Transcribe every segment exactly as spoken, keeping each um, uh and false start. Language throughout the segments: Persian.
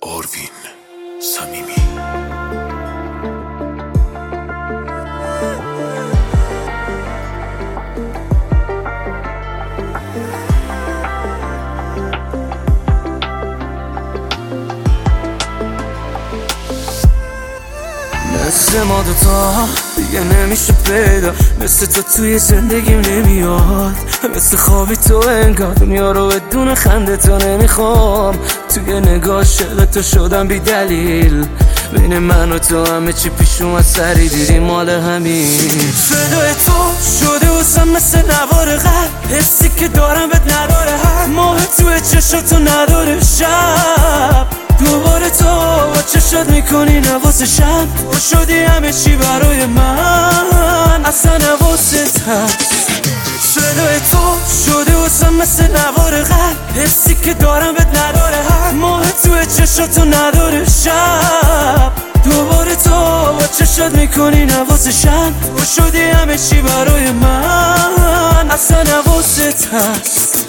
آروین صمیمی. مثل ما دوتا دیگه نمیشه پیدا، مثل تو توی زندگیم نمیاد، مثل خوابی تو انگار دنیا رو بدون خنده تو نمیخوام. توی نگاه شده تو شدم بی دلیل، بین من و تو همه چی پیش اومد سری دیدی مال همین. فدای تو شده واسم مثل نوار قلب، حسی که دارم بهت نداره هر ماه توی چشاتو نداره شب. دوباره تو با چشات میکنی نوازشم، تو شدی همه چی برای من، اصلا نوازت هست. فدای تو شده واسم مثل نوار قلب، حسی که دارم بهت نداره هر ماه توی چشاتو نداره شب. دوباره تو با چشات میکنی نوازشم، تو شدی همه چی برای من، اصلا نوازت هست.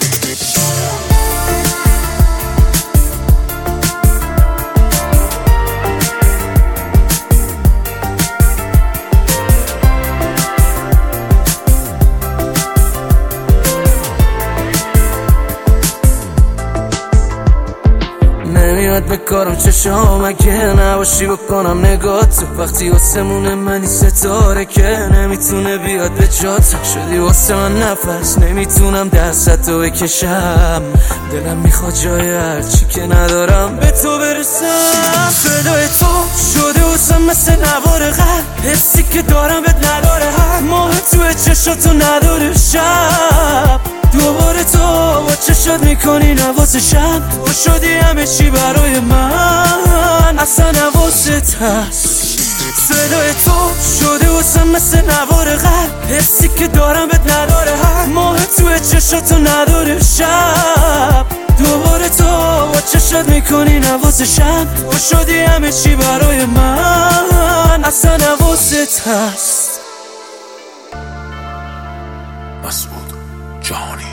نمیاد به کارم چشام اگه نباشی بکنم نگاه تو، وقتی آسمون منی ستاره که نمیتونه بیاد به جات. شدی واسه من نفس نمیتونم دستتو بکشم، دلم میخواد جای هرچی که ندارم به تو برسم. فدای تو شده واسم مثل نوار قلب، حسی که دارم بهت نداره هر ماه توی چشاتو نداره شب. دوباره تو با چشات میکنی نوازشم، تو شدی همه چی برای من، اصلا نوازت هست. فدای تو شده واسم مثل نوار قلب، حسی که دارم بهت نداره هر ماه توی چشاتو نداره شب. دوباره تو با چشات میکنی نوازشم، تو شدی همه چی برای من، اصلا نوازت هست. مسعود جهانی.